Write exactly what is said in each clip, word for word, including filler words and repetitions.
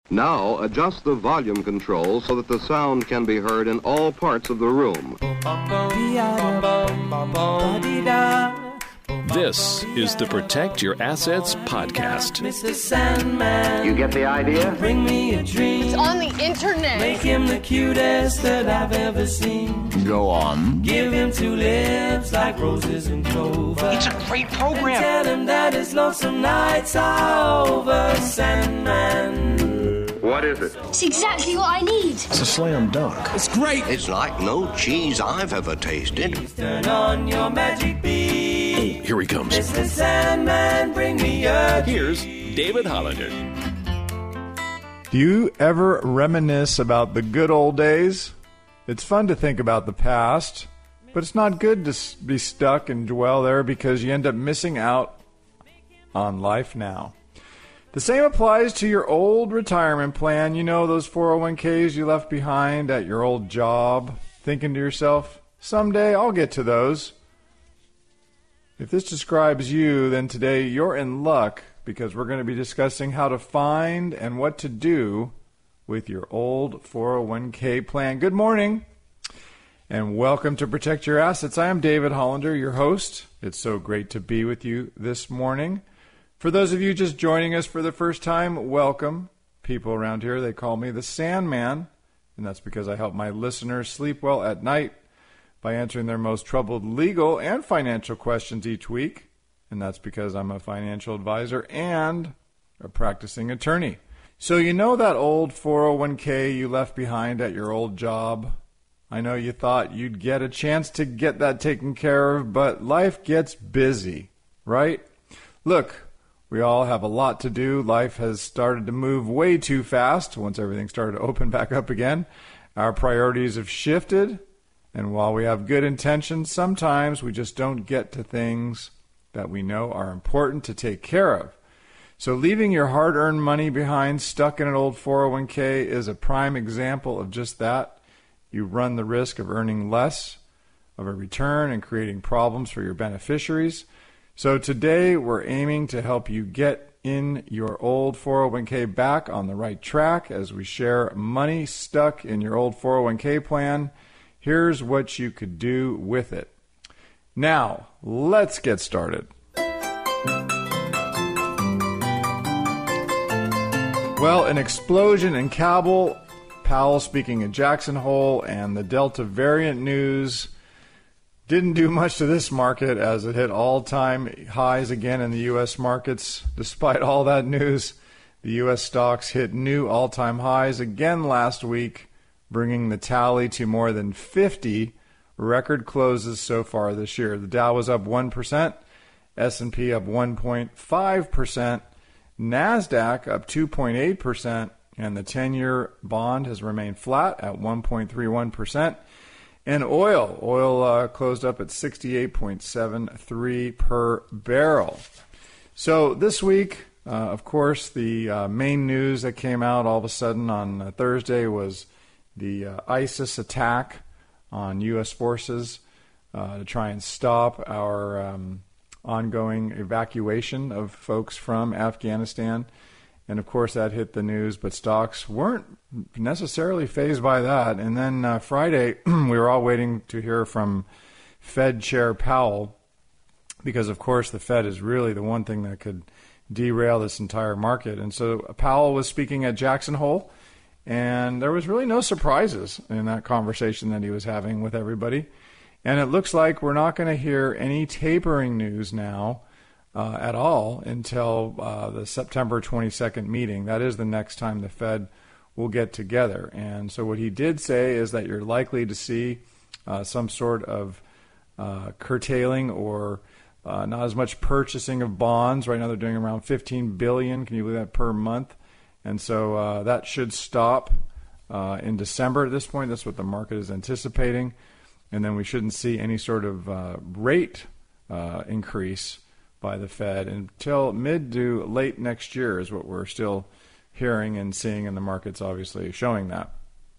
Now adjust the volume control so that the sound can be heard in all parts of the room. This is the Protect Your Assets podcast. Mister Sandman, you get the idea? Bring me a dream. It's on the internet. Make him the cutest that I've ever seen. Go on. Give him two lips like roses and clover. It's a great program. And tell him that his lonesome nights are over, Sandman. What is it? It's exactly what I need. It's a slam dunk. It's great. It's like no cheese I've ever tasted. Please turn on your magic beam. Oh, here he comes. Mister Sandman, bring me a Here's David Hollander. Do you ever reminisce about the good old days? It's fun to think about the past, but it's not good to be stuck and dwell there because you end up missing out on life now. The same applies to your old retirement plan. You know, those four oh one k's you left behind at your old job, thinking to yourself, someday I'll get to those. If this describes you, then today you're in luck because we're going to be discussing how to find and what to do with your old four oh one k plan. Good morning and welcome to Protect Your Assets. I am David Hollander, your host. It's so great to be with you this morning. For those of you just joining us for the first time, welcome. People around here, they call me the Sandman, and that's because I help my listeners sleep well at night by answering their most troubled legal and financial questions each week, and that's because I'm a financial advisor and a practicing attorney. So you know that old four oh one k you left behind at your old job? I know you thought you'd get a chance to get that taken care of, but life gets busy, right? Look, we all have a lot to do. Life has started to move way too fast once everything started to open back up again. Our priorities have shifted, and while we have good intentions, sometimes we just don't get to things that we know are important to take care of. So leaving your hard-earned money behind stuck in an old four oh one k is a prime example of just that. You run the risk of earning less of a return and creating problems for your beneficiaries. So today we're aiming to help you get in your old four oh one k back on the right track as we share money stuck in your old four oh one k plan. Here's what you could do with it. Now, let's get started. Well, an explosion in Kabul, Powell speaking at Jackson Hole, and the Delta variant news didn't do much to this market as it hit all-time highs again in the U S markets. Despite all that news, the U S stocks hit new all-time highs again last week, bringing the tally to more than fifty record closes so far this year. The Dow was up one percent, S and P up one point five percent, NASDAQ up two point eight percent, and the ten-year bond has remained flat at one point three one percent. And oil, oil uh, closed up at sixty-eight point seven three per barrel. So this week, uh, of course, the uh, main news that came out all of a sudden on uh, Thursday was the uh, ISIS attack on U S forces uh, to try and stop our um, ongoing evacuation of folks from Afghanistan. And, of course, that hit the news, but stocks weren't necessarily fazed by that. And then uh, Friday, we were all waiting to hear from Fed Chair Powell because, of course, the Fed is really the one thing that could derail this entire market. And so Powell was speaking at Jackson Hole, and there was really no surprises in that conversation that he was having with everybody. And it looks like we're not going to hear any tapering news now Uh, at all until uh, the September twenty-second meeting. That is the next time the Fed will get together. And so what he did say is that you're likely to see uh, some sort of uh, curtailing or uh, not as much purchasing of bonds. Right now they're doing around fifteen billion dollars, can you believe that, per month? And so uh, that should stop uh, in December at this point. That's what the market is anticipating. And then we shouldn't see any sort of uh, rate uh, increase by the Fed until mid to late next year is what we're still hearing and seeing, and the market's obviously showing that.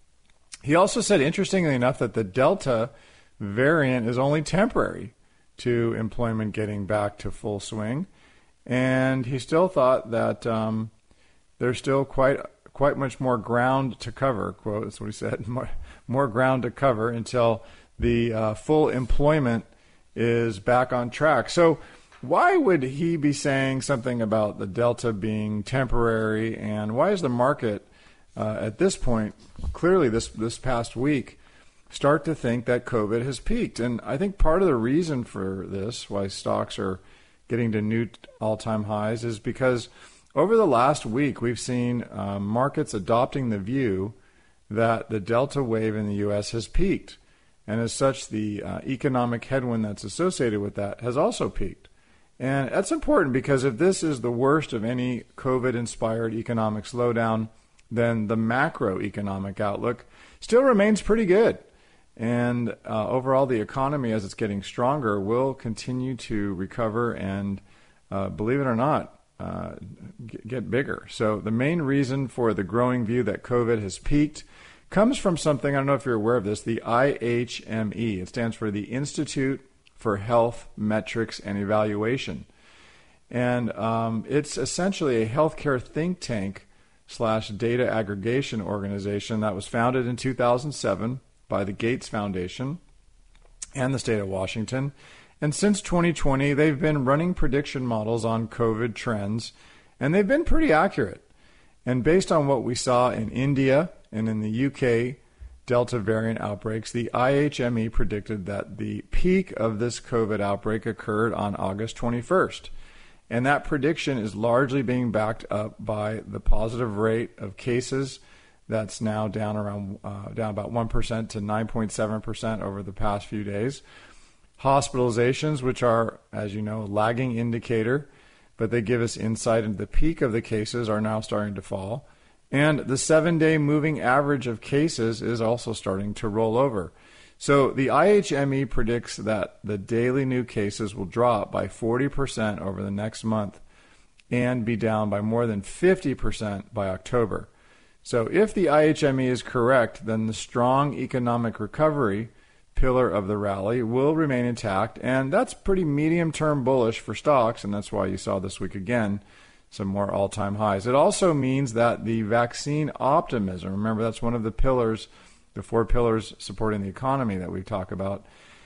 He also said, interestingly enough, that the Delta variant is only temporary to employment getting back to full swing, and he still thought that um, there's still quite quite much more ground to cover, quote, that's what he said, more, more ground to cover until the uh, full employment is back on track. So why would he be saying something about the Delta being temporary, and why is the market uh, at this point, clearly this, this past week, start to think that COVID has peaked? And I think part of the reason for this, why stocks are getting to new all-time highs, is because over the last week we've seen uh, markets adopting the view that the Delta wave in the U S has peaked. And as such, the uh, economic headwind that's associated with that has also peaked. And that's important because if this is the worst of any COVID-inspired economic slowdown, then the macroeconomic outlook still remains pretty good. And uh, overall, the economy, as it's getting stronger, will continue to recover and, uh, believe it or not, uh, get bigger. So the main reason for the growing view that COVID has peaked comes from something, I don't know if you're aware of this, the I H M E. It stands for the Institute for Health Metrics and Evaluation. And um, it's essentially a healthcare think tank slash data aggregation organization that was founded in two thousand seven by the Gates Foundation and the state of Washington. And since twenty twenty, they've been running prediction models on COVID trends, and they've been pretty accurate. And based on what we saw in India and in the U K Delta variant outbreaks, the I H M E predicted that the peak of this COVID outbreak occurred on August twenty-first. And that prediction is largely being backed up by the positive rate of cases that's now down around uh, down about one percent to nine point seven percent over the past few days. Hospitalizations, which are, as you know, a lagging indicator, but they give us insight into the peak of the cases, are now starting to fall. And the seven-day moving average of cases is also starting to roll over. So the I H M E predicts that the daily new cases will drop by forty percent over the next month and be down by more than fifty percent by October. So if the I H M E is correct, then the strong economic recovery pillar of the rally will remain intact, and that's pretty medium-term bullish for stocks, and that's why you saw this week again some more all-time highs. It also means that the vaccine optimism, remember that's one of the pillars, the four pillars supporting the economy that we talk about,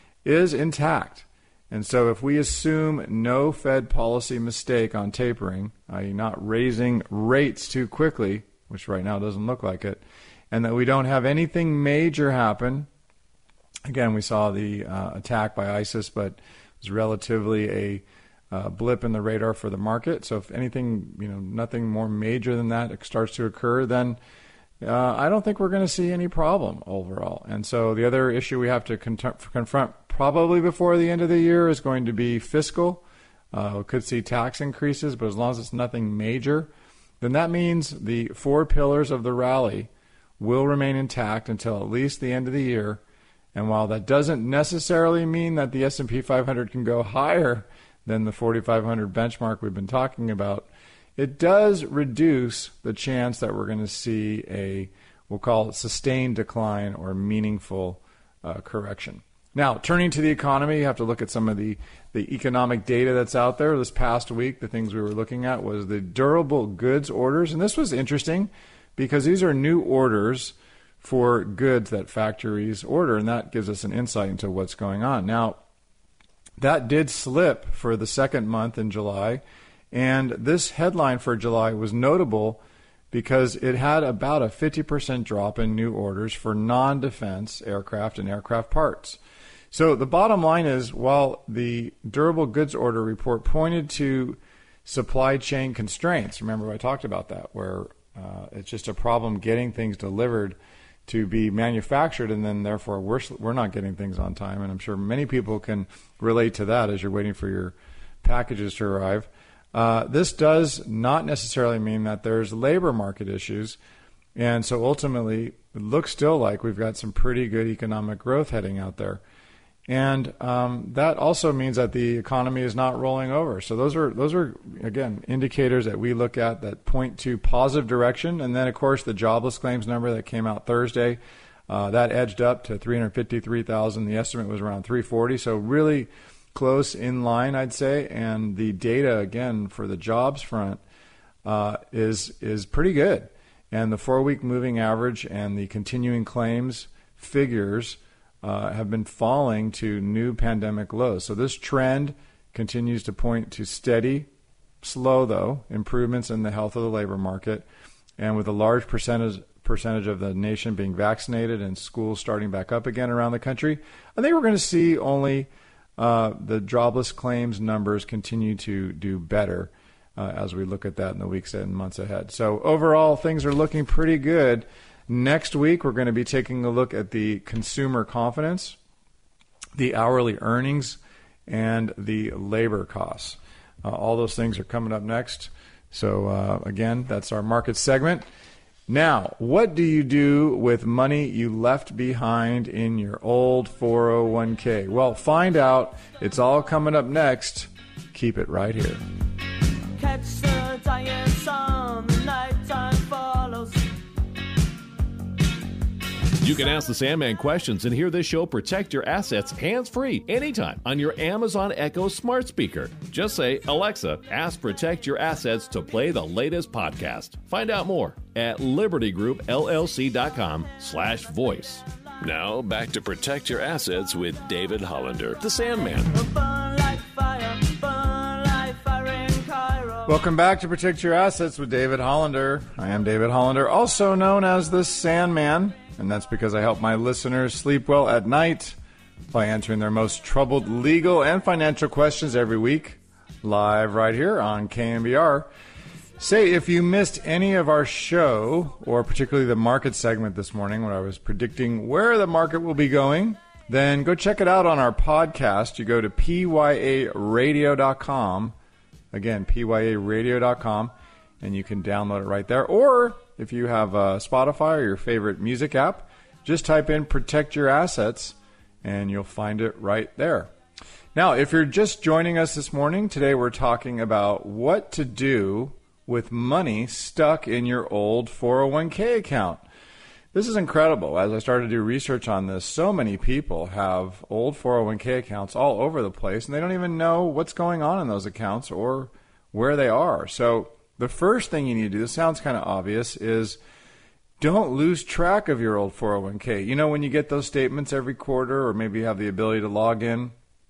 is intact. And so if we assume no Fed policy mistake on tapering, that is not raising rates too quickly, which right now doesn't look like it, and that we don't have anything major happen. Again, we saw the uh, attack by ISIS, but it was relatively a uh, blip in the radar for the market. So if anything, you know, nothing more major than that starts to occur, then uh, I don't think we're going to see any problem overall. And so the other issue we have to con- confront probably before the end of the year is going to be fiscal. Uh, we could see tax increases, but as long as it's nothing major, then that means the four pillars of the rally will remain intact until at least the end of the year. And while that doesn't necessarily mean that the S and P five hundred can go higher than the forty-five hundred benchmark we've been talking about, it does reduce the chance that we're going to see a, we'll call it sustained decline or meaningful uh, correction. Now, turning to the economy, you have to look at some of the, the economic data that's out there. This past week, the things we were looking at was the durable goods orders. And this was interesting because these are new orders for goods that factories order, and that gives us an insight into what's going on. Now, that did slip for the second month in July, and this headline for July was notable because it had about a fifty percent drop in new orders for non-defense aircraft and aircraft parts. So the bottom line is, while the durable goods order report pointed to supply chain constraints, remember I talked about that, where uh, it's just a problem getting things delivered to be manufactured, and then therefore we're we're not getting things on time. And I'm sure many people can relate to that as you're waiting for your packages to arrive. Uh, this does not necessarily mean that there's labor market issues, and so ultimately it looks still like we've got some pretty good economic growth heading out there. And um, that also means that the economy is not rolling over. So those are, those are again, indicators that we look at that point to positive direction. And then, of course, the jobless claims number that came out Thursday, uh, that edged up to three hundred fifty-three thousand. The estimate was around three forty. So really close in line, I'd say. And the data, again, for the jobs front uh, is is pretty good. And the four-week moving average and the continuing claims figures uh, have been falling to new pandemic lows. So this trend continues to point to steady, slow though, improvements in the health of the labor market. And with a large percentage percentage of the nation being vaccinated and schools starting back up again around the country, I think we're going to see only uh, the jobless claims numbers continue to do better uh, as we look at that in the weeks and months ahead. So overall, things are looking pretty good. Next week, we're going to be taking a look at the consumer confidence, the hourly earnings, and the labor costs. Uh, all those things are coming up next. So uh, again, that's our market segment. Now, what do you do with money you left behind in your old four oh one k? Well, find out. It's all coming up next. Keep it right here. Catch the dying sun, the nighttime follows. You can ask the Sandman questions and hear this show Protect Your Assets hands-free anytime on your Amazon Echo smart speaker. Just say, Alexa, ask Protect Your Assets to play the latest podcast. Find out more at libertygroupllc.com slash voice. Now, back to Protect Your Assets with David Hollander, the Sandman. Burn like fire, burn like fire in Cairo. Welcome back to Protect Your Assets with David Hollander. I am David Hollander, also known as the Sandman. And that's because I help my listeners sleep well at night by answering their most troubled legal and financial questions every week, live right here on K M B R. Say, if you missed any of our show, or particularly the market segment this morning when I was predicting where the market will be going, then go check it out on our podcast. You go to P Y A radio dot com. Again, P Y A radio dot com, and you can download it right there. Or if you have uh, Spotify or your favorite music app, just type in Protect Your Assets, and you'll find it right there. Now, if you're just joining us this morning, today we're talking about what to do with money stuck in your old four oh one k account. This is incredible. As I started to do research on this, so many people have old four oh one k accounts all over the place, and they don't even know what's going on in those accounts or where they are. So the first thing you need to do, this sounds kind of obvious, is don't lose track of your old four oh one k. You know, when you get those statements every quarter, or maybe you have the ability to log in,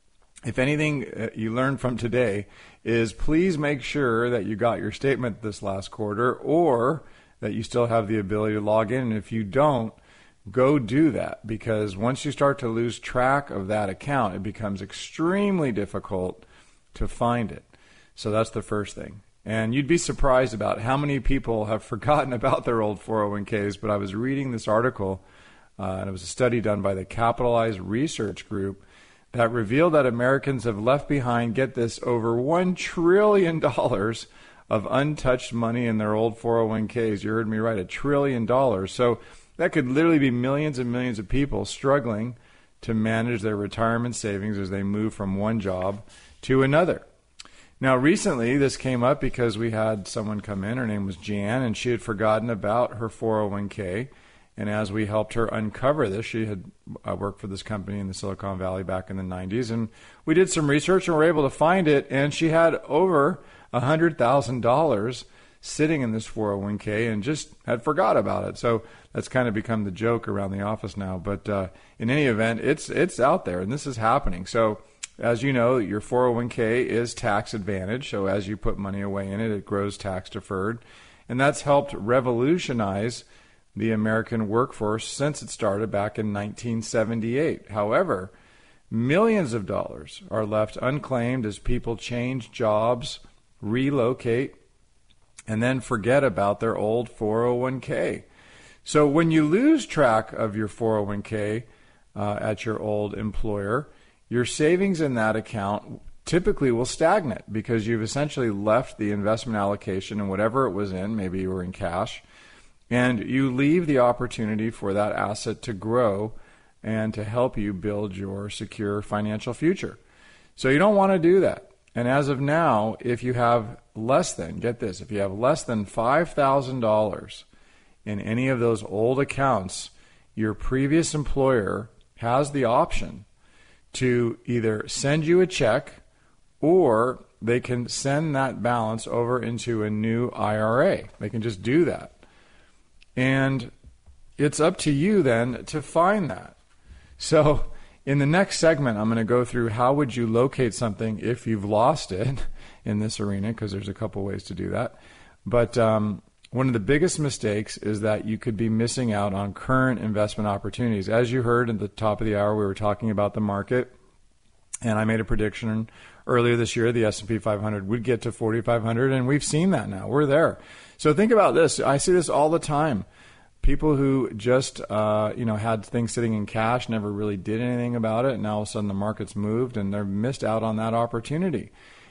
if anything you learned from today is please make sure that you got your statement this last quarter, or that you still have the ability to log in. And if you don't, go do that, because once you start to lose track of that account, it becomes extremely difficult to find it. So that's the first thing. And you'd be surprised about how many people have forgotten about their old four oh one k's. But I was reading this article, uh, and it was a study done by the Capitalized Research Group that revealed that Americans have left behind, get this, over one trillion dollars of untouched money in their old four oh one k's. You heard me right, a trillion dollars. So that could literally be millions and millions of people struggling to manage their retirement savings as they move from one job to another. Now, recently, this came up because we had someone come in. Her name was Jan, and she had forgotten about her four oh one k. And as we helped her uncover this, she had uh, worked for this company in the Silicon Valley back in the nineties. And we did some research and were able to find it. And she had over one hundred thousand dollars sitting in this four oh one k and just had forgot about it. So that's kind of become the joke around the office now. But uh, in any event, it's it's out there, and this is happening. So as you know, your four oh one k is tax advantage. So as you put money away in it, it grows tax deferred. And that's helped revolutionize the American workforce since it started back in nineteen seventy-eight. However, millions of dollars are left unclaimed as people change jobs, relocate, and then forget about their old four oh one k. So when you lose track of your four oh one k uh, at your old employer, your savings in that account typically will stagnate because you've essentially left the investment allocation and whatever it was in, maybe you were in cash, and you leave the opportunity for that asset to grow and to help you build your secure financial future. So you don't want to do that. And as of now, if you have less than, get this, if you have less than five thousand dollars in any of those old accounts, your previous employer has the option to either send you a check, or they can send that balance over into a new I R A. They can just do that. And it's up to you then to find that. So in the next segment, I'm going to go through how would you locate something if you've lost it in this arena, because there's a couple ways to do that. But um, one of the biggest mistakes is that you could be missing out on current investment opportunities. As you heard at the top of the hour, we were talking about the market, and I made a prediction earlier this year the S and P five hundred would get to forty-five hundred, and we've seen that now. We're there. So think about this. I see this all the time. People who just uh, you know had things sitting in cash, never really did anything about it, and now all of a sudden the market's moved and they're missed out on that opportunity.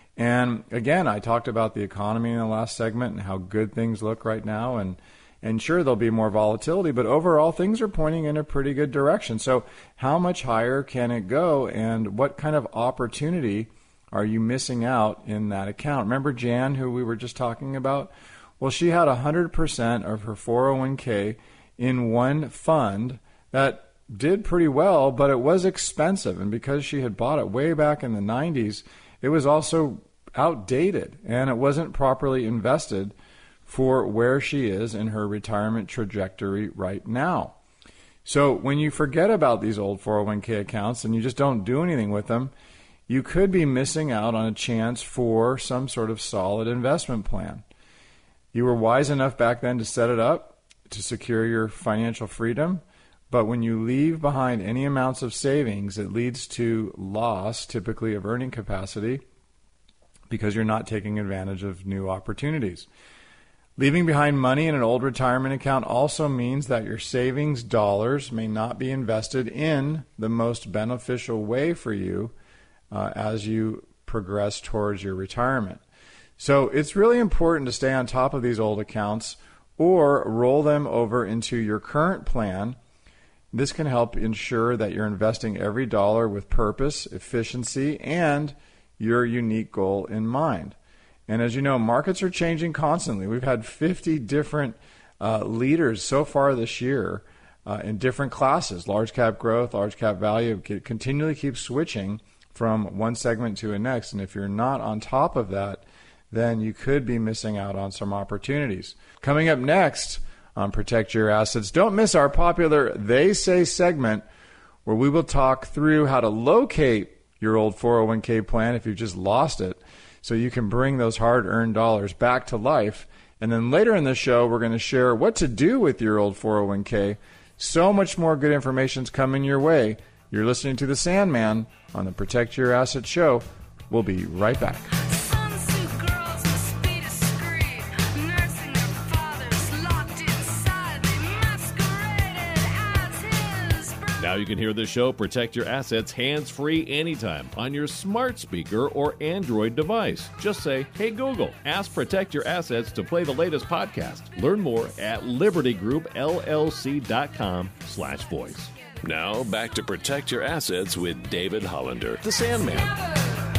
And again, I talked about the economy in the last segment and how good things look right now, and and sure there'll be more volatility, but overall things are pointing in a pretty good direction. So how much higher can it go, and what kind of opportunity are you missing out in that account? Remember Jan, who we were just talking about? Well, she had one hundred percent of her four oh one k in one fund that did pretty well, but it was expensive. And because she had bought it way back in the nineties, it was also outdated, and it wasn't properly invested for where she is in her retirement trajectory right now. So when you forget about these old four oh one k accounts and you just don't do anything with them, you could be missing out on a chance for some sort of solid investment plan. You were wise enough back then to set it up to secure your financial freedom, but when you leave behind any amounts of savings, it leads to loss, typically of earning capacity, because you're not taking advantage of new opportunities. Leaving behind money in an old retirement account also means that your savings dollars may not be invested in the most beneficial way for you uh, as you progress towards your retirement. So it's really important to stay on top of these old accounts or roll them over into your current plan. This can help ensure that you're investing every dollar with purpose, efficiency, and your unique goal in mind. And as you know, markets are changing constantly. We've had fifty different uh, leaders so far this year uh, in different classes, large cap growth, large cap value. It continually keeps switching from one segment to the next. And if you're not on top of that, then you could be missing out on some opportunities. Coming up next on Protect Your Assets, don't miss our popular They Say segment, where we will talk through how to locate your old four oh one k plan if you've just lost it, so you can bring those hard-earned dollars back to life. And then later in the show, we're going to share what to do with your old four oh one k. So much more good information is coming your way. You're listening to The Sandman on the Protect Your Assets show. We'll be right back. Now you can hear the show Protect Your Assets hands-free anytime on your smart speaker or Android device. Just say, hey Google, ask Protect Your Assets to play the latest podcast. Learn more at liberty group l l c dot com slash voice. Now back to Protect Your Assets with David Hollander, the Sandman.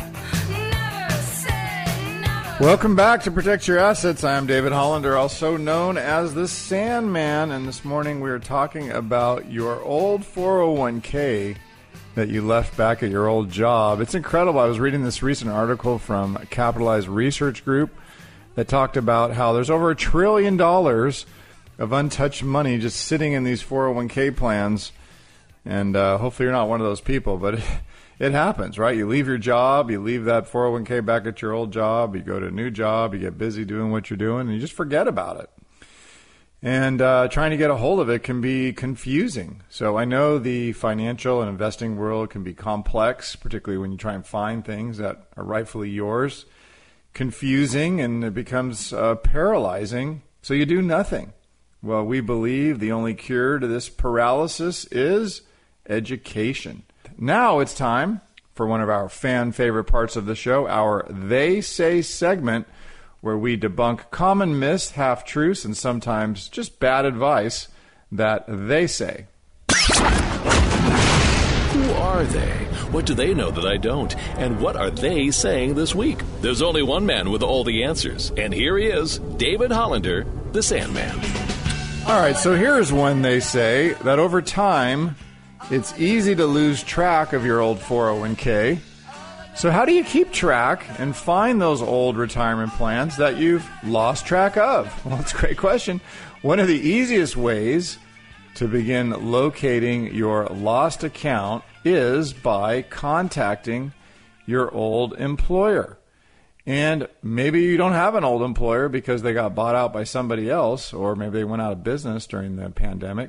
Welcome back to Protect Your Assets. I am David Hollander, also known as the Sandman, and this morning we are talking about your old four oh one k that you left back at your old job. It's incredible. I was reading this recent article from Capitalized Research Group that talked about how there's over a trillion dollars of untouched money just sitting in these four oh one k plans, and uh, hopefully you're not one of those people, but it, it happens, right? You leave your job, you leave that four oh one k back at your old job, you go to a new job, you get busy doing what you're doing, and you just forget about it. And uh, trying to get a hold of it can be confusing. So I know the financial and investing world can be complex, particularly when you try and find things that are rightfully yours. Confusing, and it becomes uh, paralyzing, so you do nothing. Well, we believe the only cure to this paralysis is education. Now it's time for one of our fan favorite parts of the show, our They Say segment, where we debunk common myths, half-truths, and sometimes just bad advice that they say. Who are they? What do they know that I don't? And what are they saying this week? There's only one man with all the answers, and here he is, David Hollander, the Sandman. All right, so here's one they say, that over time, it's easy to lose track of your old four oh one k. So how do you keep track and find those old retirement plans that you've lost track of? Well, that's a great question. One of the easiest ways to begin locating your lost account is by contacting your old employer. And maybe you don't have an old employer because they got bought out by somebody else, or maybe they went out of business during the pandemic.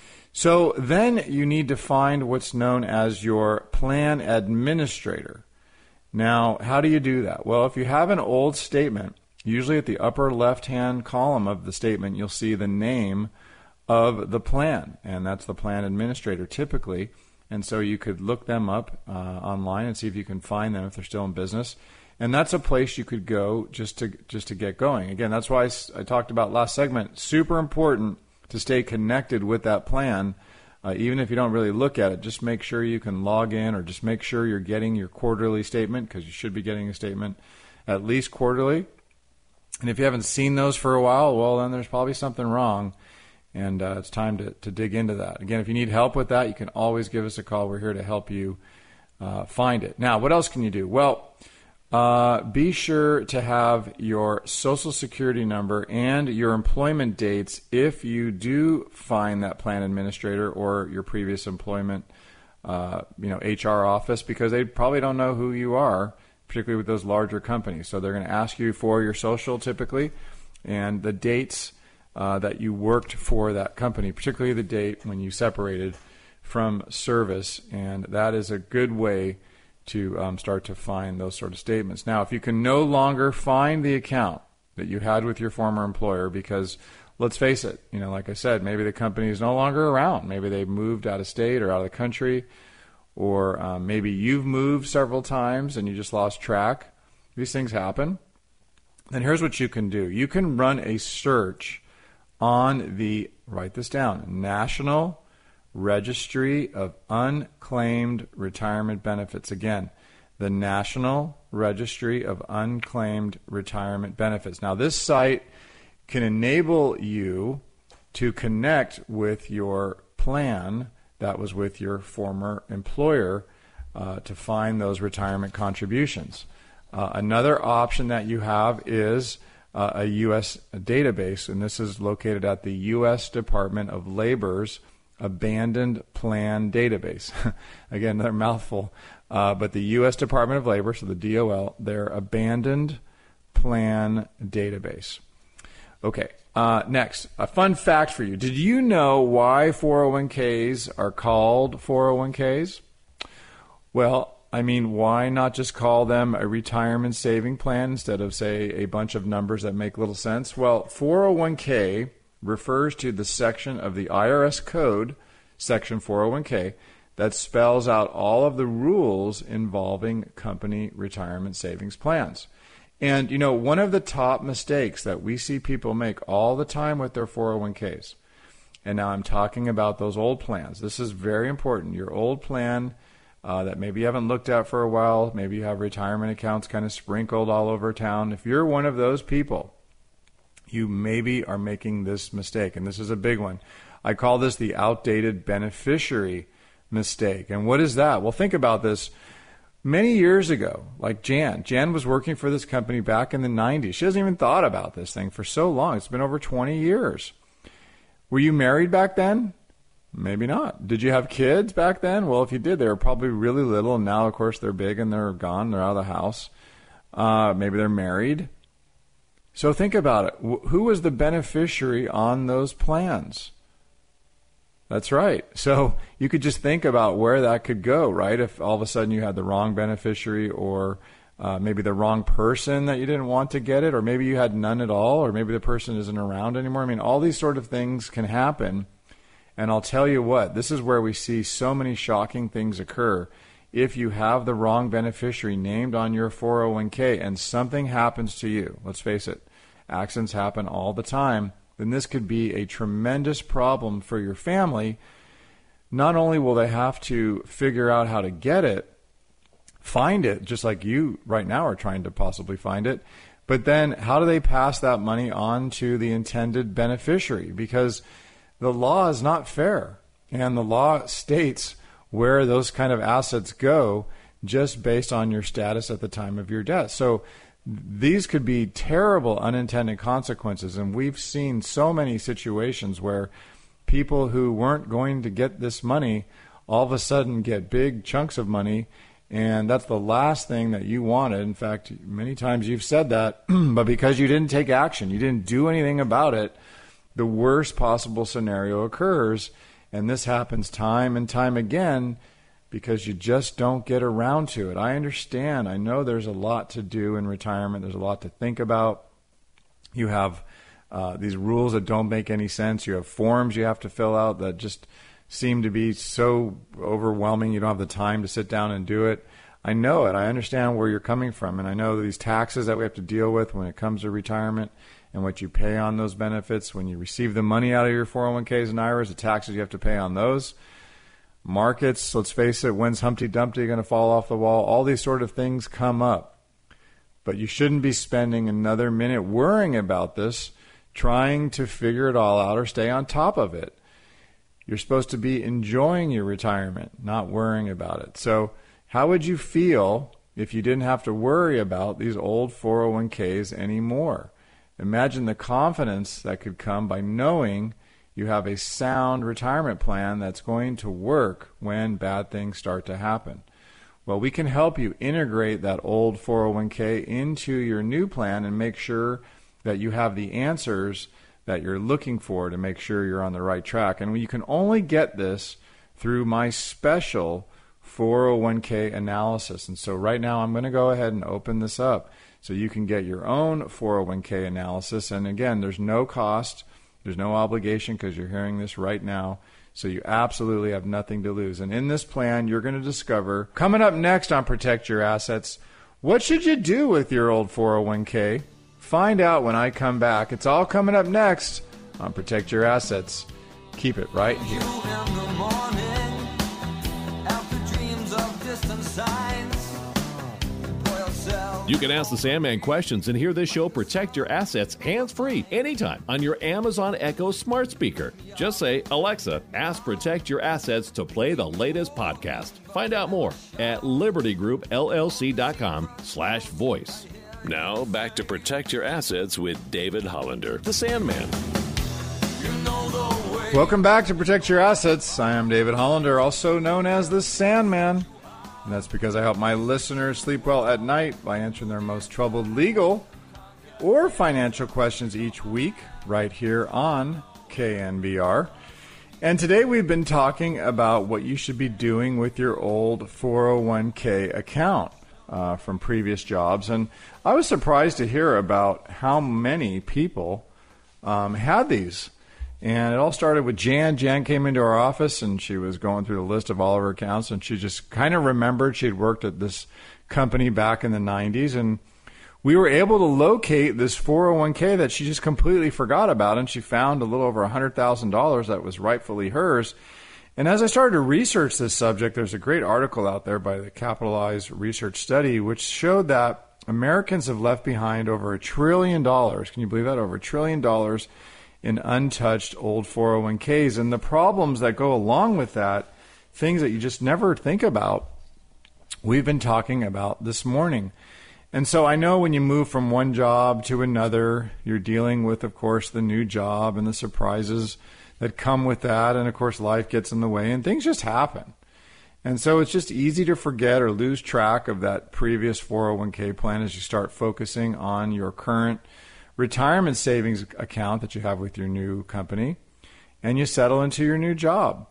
So then you need to find what's known as your plan administrator. Now, how do you do that? Well, if you have an old statement, usually at the upper left-hand column of the statement, you'll see the name of the plan, and that's the plan administrator typically. And so you could look them up uh, online and see if you can find them if they're still in business. And that's a place you could go just to just to get going. Again, that's why I, I talked about last segment. Super important to stay connected with that plan. Uh, even if you don't really look at it, just make sure you can log in, or just make sure you're getting your quarterly statement, because you should be getting a statement at least quarterly. And if you haven't seen those for a while, well, then there's probably something wrong, and uh, it's time to, to dig into that. Again, if you need help with that, you can always give us a call. We're here to help you uh, find it. Now, what else can you do? Well, uh, be sure to have your Social Security number and your employment dates if you do find that plan administrator or your previous employment, uh, you know, H R office, because they probably don't know who you are, particularly with those larger companies. So they're going to ask you for your social typically, and the dates uh, that you worked for that company, particularly the date when you separated from service, and that is a good way to um, start to find those sort of statements. Now, if you can no longer find the account that you had with your former employer, because let's face it, you know, like I said, maybe the company is no longer around. Maybe they've moved out of state or out of the country, or um, maybe you've moved several times and you just lost track. These things happen. Then here's what you can do. You can run a search on the, write this down, National Registry of Unclaimed Retirement Benefits. Again, the National Registry of Unclaimed Retirement Benefits. Now, this site can enable you to connect with your plan that was with your former employer uh, to find those retirement contributions. Uh, another option that you have is uh, a U S database, and this is located at the U S Department of Labor's Abandoned Plan Database. Again, another mouthful, uh, but the U S Department of Labor, so the D O L, their Abandoned Plan Database. Okay, uh, next, a fun fact for you. Did you know why four oh one k's are called four oh one k's? Well, I mean, why not just call them a retirement saving plan instead of, say, a bunch of numbers that make little sense? Well, four oh one k refers to the section of the I R S code, section four oh one k, that spells out all of the rules involving company retirement savings plans. And, you know, one of the top mistakes that we see people make all the time with their four oh one k's, and now I'm talking about those old plans. This is very important. Your old plan uh, that maybe you haven't looked at for a while, maybe you have retirement accounts kind of sprinkled all over town. If you're one of those people, you maybe are making this mistake, and this is a big one. I call this the outdated beneficiary mistake. And what is that? Well, think about this. Many years ago, like Jan, Jan was working for this company back in the nineties. She hasn't even thought about this thing for so long. It's been over twenty years. Were you married back then? Maybe not. Did you have kids back then? Well, if you did, they were probably really little, and now, of course, they're big and they're gone. They're out of the house. Uh, maybe they're married. So think about it. Who was the beneficiary on those plans? That's right. So you could just think about where that could go, right? If all of a sudden you had the wrong beneficiary, or uh, maybe the wrong person that you didn't want to get it, or maybe you had none at all, or maybe the person isn't around anymore. I mean, all these sort of things can happen. And I'll tell you what, this is where we see so many shocking things occur. If you have the wrong beneficiary named on your four oh one k and something happens to you, let's face it, accidents happen all the time, then this could be a tremendous problem for your family. Not only will they have to figure out how to get it, find it, just like you right now are trying to possibly find it, but then how do they pass that money on to the intended beneficiary? Because the law is not fair, and the law states where those kind of assets go just based on your status at the time of your death. So these could be terrible unintended consequences. And we've seen so many situations where people who weren't going to get this money all of a sudden get big chunks of money, and that's the last thing that you wanted. In fact, many times you've said that, but because you didn't take action, you didn't do anything about it, the worst possible scenario occurs. And this happens time and time again because you just don't get around to it. I understand. I know there's a lot to do in retirement. There's a lot to think about. You have uh, these rules that don't make any sense. You have forms you have to fill out that just seem to be so overwhelming. You don't have the time to sit down and do it. I know it. I understand where you're coming from. And I know these taxes that we have to deal with when it comes to retirement and what you pay on those benefits. When you receive the money out of your four oh one k's and I R As, the taxes you have to pay on those. Markets, let's face it, when's Humpty Dumpty going to fall off the wall? All these sort of things come up. But you shouldn't be spending another minute worrying about this, trying to figure it all out or stay on top of it. You're supposed to be enjoying your retirement, not worrying about it. So how would you feel if you didn't have to worry about these old four oh one k's anymore? Imagine the confidence that could come by knowing you have a sound retirement plan that's going to work when bad things start to happen. Well, we can help you integrate that old four oh one k into your new plan and make sure that you have the answers that you're looking for to make sure you're on the right track. And you can only get this through my special four oh one k analysis. And so right now I'm going to go ahead and open this up so you can get your own four oh one k analysis. And again, there's no cost. There's no obligation because you're hearing this right now. So you absolutely have nothing to lose. And in this plan, you're going to discover, coming up next on Protect Your Assets, what should you do with your old four oh one k? Find out when I come back. It's all coming up next on Protect Your Assets. Keep it right here. You can ask the Sandman questions and hear this show Protect Your Assets hands-free anytime on your Amazon Echo smart speaker. Just say, Alexa, ask Protect Your Assets to play the latest podcast. Find out more at libertygroupllc.com slash voice. Now, back to Protect Your Assets with David Hollander, the Sandman. Welcome back to Protect Your Assets. I am David Hollander, also known as the Sandman. And that's because I help my listeners sleep well at night by answering their most troubled legal or financial questions each week right here on K N B R. And today we've been talking about what you should be doing with your old four oh one k account uh, from previous jobs. And I was surprised to hear about how many people um, had these. And it all started with Jan. Jan came into our office, and she was going through the list of all of her accounts, and she just kind of remembered she'd worked at this company back in the nineties, and we were able to locate this four oh one k that she just completely forgot about, and she found a little over one hundred thousand dollars that was rightfully hers. And as I started to research this subject, there's a great article out there by the Capitalized Research Study, which showed that Americans have left behind over a trillion dollars. Can you believe that? Over a trillion dollars in untouched old four oh one k's. And the problems that go along with that, things that you just never think about, we've been talking about this morning. And so I know when you move from one job to another, you're dealing with, of course, the new job and the surprises that come with that. And, of course, life gets in the way and things just happen. And so it's just easy to forget or lose track of that previous four oh one k plan as you start focusing on your current retirement savings account that you have with your new company, and you settle into your new job.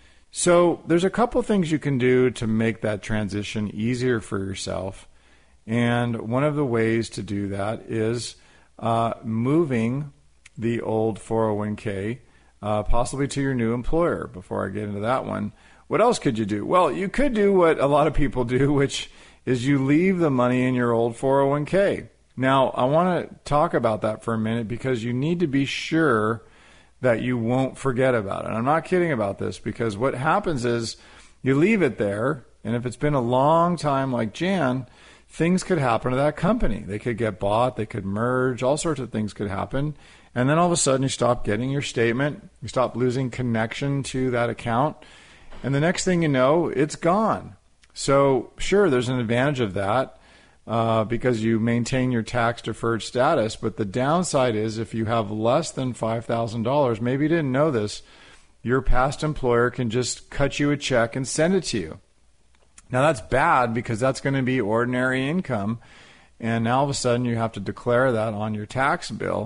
So there's a couple things you can do to make that transition easier for yourself. And one of the ways to do that is uh, moving the old four oh one k uh, possibly to your new employer. Before I get into that one, what else could you do? Well, you could do what a lot of people do, which is you leave the money in your old four oh one k. Now, I want to talk about that for a minute because you need to be sure that you won't forget about it. And I'm not kidding about this because what happens is you leave it there, and if it's been a long time like Jan, things could happen to that company. They could get bought, they could merge, all sorts of things could happen. And then all of a sudden you stop getting your statement, you stop losing connection to that account, and the next thing you know, it's gone. So sure, there's an advantage of that. uh, because you maintain your tax-deferred status. But the downside is if you have less than five thousand dollars, maybe you didn't know this, your past employer can just cut you a check and send it to you. Now, that's bad because that's going to be ordinary income, and now all of a sudden you have to declare that on your tax bill.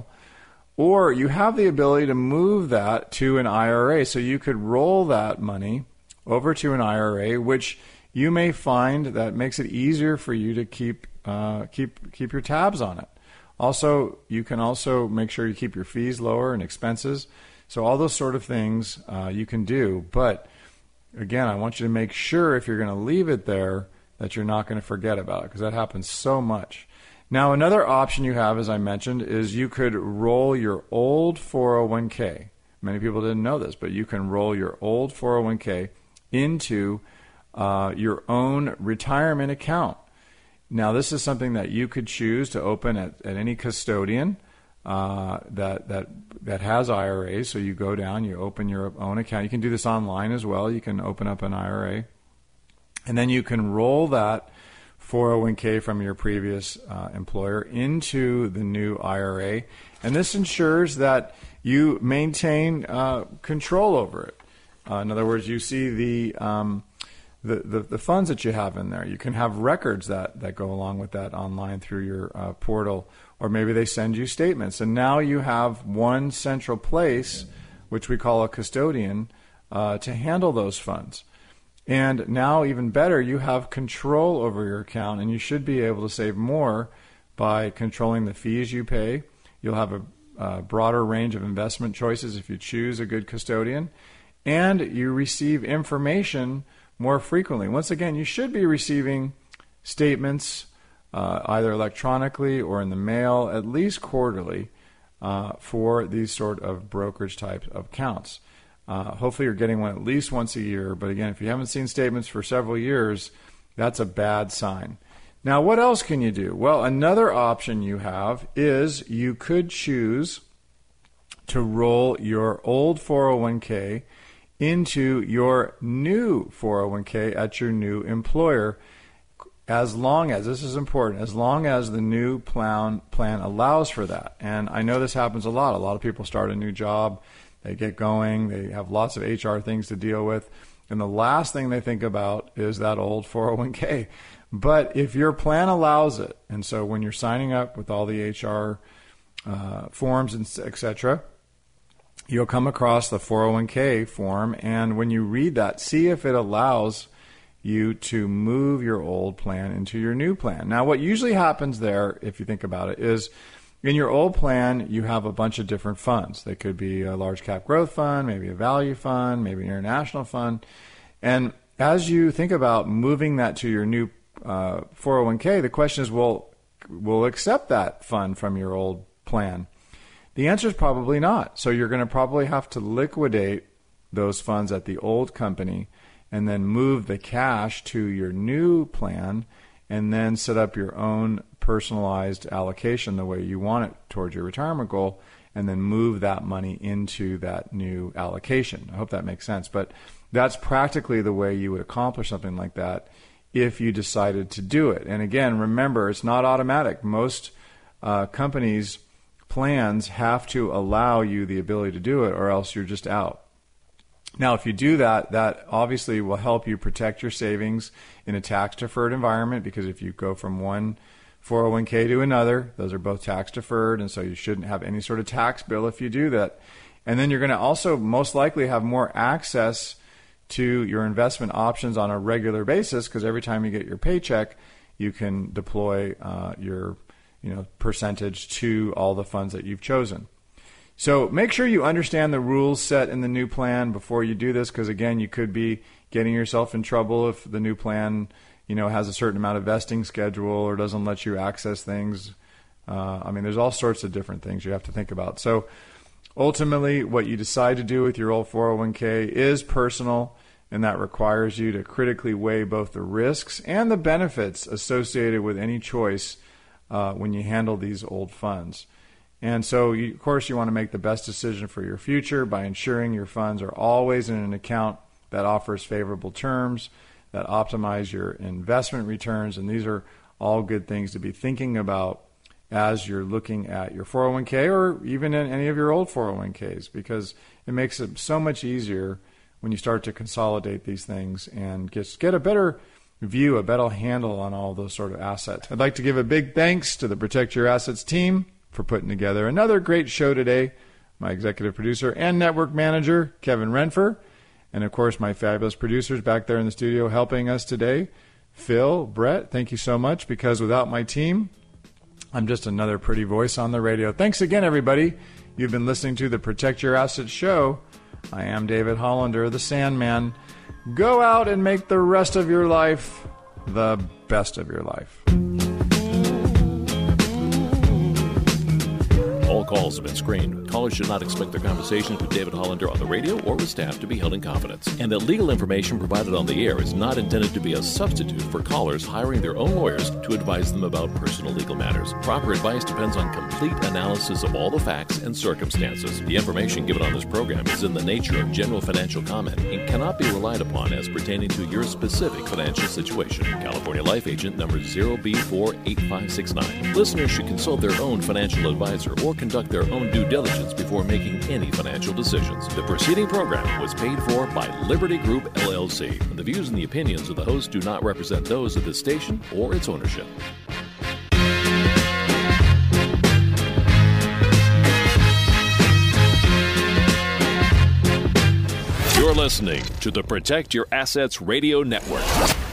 Or you have the ability to move that to an I R A. So you could roll that money over to an I R A, which you may find that makes it easier for you to keep uh, keep keep your tabs on it. Also, you can also make sure you keep your fees lower and expenses. So all those sort of things uh, you can do. But again, I want you to make sure if you're going to leave it there that you're not going to forget about it, because that happens so much. Now, another option you have, as I mentioned, is you could roll your old four oh one k. Many people didn't know this, but you can roll your old four oh one k into uh, your own retirement account. Now, this is something that you could choose to open at, at any custodian uh, that that that has I R As. So you go down, you open your own account. You can do this online as well. You can open up an I R A, and then you can roll that four oh one k from your previous uh, employer into the new I R A. And this ensures that you maintain uh, control over it. Uh, in other words, you see the, um, the, the the funds that you have in there. You can have records that, that go along with that online through your uh, portal, or maybe they send you statements. And now you have one central place, which we call a custodian, uh, to handle those funds. And now, even better, you have control over your account, and you should be able to save more by controlling the fees you pay. You'll have a, a broader range of investment choices if you choose a good custodian, and you receive information more frequently. Once again, you should be receiving statements uh, either electronically or in the mail at least quarterly uh, for these sort of brokerage types of accounts. Uh, hopefully you're getting one at least once a year. But again, if you haven't seen statements for several years, that's a bad sign. Now, what else can you do? Well, another option you have is you could choose to roll your old four oh one k into your new four oh one k at your new employer, as long as, this is important, as long as the new plan, plan allows for that. And I know this happens a lot. A lot of people start a new job. They get going, they have lots of H R things to deal with, and the last thing they think about is that old four oh one k. But if your plan allows it, and so when you're signing up with all the H R uh, forms and et cetera, you'll come across the four oh one k form, and when you read that, see if it allows you to move your old plan into your new plan. Now, what usually happens there, if you think about it, is in your old plan, you have a bunch of different funds. They could be a large cap growth fund, maybe a value fund, maybe an international fund. And as you think about moving that to your new uh, four oh one k, the question is, well, will accept that fund from your old plan? The answer is probably not. So you're going to probably have to liquidate those funds at the old company and then move the cash to your new plan and then set up your own personalized allocation the way you want it towards your retirement goal, and then move that money into that new allocation. I hope that makes sense. But that's practically the way you would accomplish something like that if you decided to do it. And again, remember, it's not automatic. Most uh, companies' plans have to allow you the ability to do it, or else you're just out. Now, if you do that, that obviously will help you protect your savings in a tax-deferred environment, because if you go from one four oh one k to another, those are both tax-deferred, and so you shouldn't have any sort of tax bill if you do that. And then you're going to also most likely have more access to your investment options on a regular basis, because every time you get your paycheck, you can deploy uh, your you know percentage to all the funds that you've chosen. So make sure you understand the rules set in the new plan before you do this, because again, you could be getting yourself in trouble if the new plan, you know, has a certain amount of vesting schedule or doesn't let you access things. Uh, I mean, there's all sorts of different things you have to think about. So ultimately, what you decide to do with your old four oh one k is personal, and that requires you to critically weigh both the risks and the benefits associated with any choice uh, when you handle these old funds. And so, you, of course, you want to make the best decision for your future by ensuring your funds are always in an account that offers favorable terms, that optimize your investment returns. And these are all good things to be thinking about as you're looking at your four oh one k or even in any of your old four oh one k's, because it makes it so much easier when you start to consolidate these things and just get a better view, a better handle on all those sort of assets. I'd like to give a big thanks to the Protect Your Assets team for putting together another great show today. My executive producer and network manager, Kevin Renfer, and of course my fabulous producers back there in the studio helping us today, Phil, Brett, thank you so much, because without my team, I'm just another pretty voice on the radio. Thanks again, everybody. You've been listening to the Protect Your Assets show. I am David Hollander, the Sandman. Go out and make the rest of your life the best of your life. All calls have been screened. Callers should not expect their conversations with David Hollander on the radio or with staff to be held in confidence. And that legal information provided on the air is not intended to be a substitute for callers hiring their own lawyers to advise them about personal legal matters. Proper advice depends on complete analysis of all the facts and circumstances. The information given on this program is in the nature of general financial comment and cannot be relied upon as pertaining to your specific financial situation. California Life Agent number zero B four eight five six nine. Listeners should consult their own financial advisor or conduct their own due diligence before making any financial decisions. The preceding program was paid for by Liberty Group, L L C. And the views and the opinions of the host do not represent those of the station or its ownership. You're listening to the Protect Your Assets Radio Network.